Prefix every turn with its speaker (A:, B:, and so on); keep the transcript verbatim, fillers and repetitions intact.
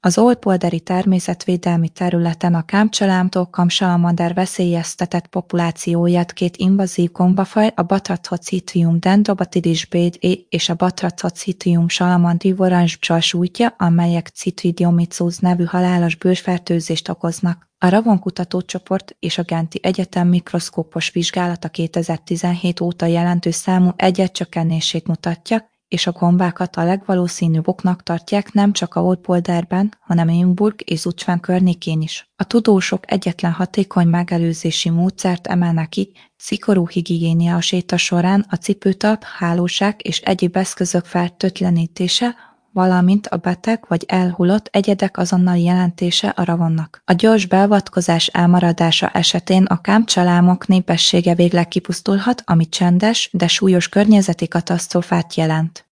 A: Az Old-Polderi természetvédelmi területen a kámcsalámtól kamsalamander veszélyeztetett populációját két invazív gombafaj, a Batrachocytrium dendrobatidis B D és a Batrachocytrium salamandrivorans-csal sújtja, amelyek Chytridiomycosis nevű halálos bőrfertőzést okoznak. A Ravon kutatócsoport és a Genti Egyetem mikroszkópos vizsgálata kétezer-tizenhét óta jelentős számú egyedcsökkenését mutatja, és a gombákat a legvalószínűbb oknak tartják nem csak a Old-Polderben, hanem Émburg és Zutphen környékén is. A tudósok egyetlen hatékony megelőzési módszert emelnek ki: szigorú higiénia a séta során, a cipőtalp, hálóság és egyéb eszközök fertőtlenítése, valamint a beteg vagy elhullott egyedek azonnali jelentése a Ravonnak. A gyors beavatkozás elmaradása esetén a kámcsalámok népessége végleg kipusztulhat, ami csendes, de súlyos környezeti katasztrófát jelent.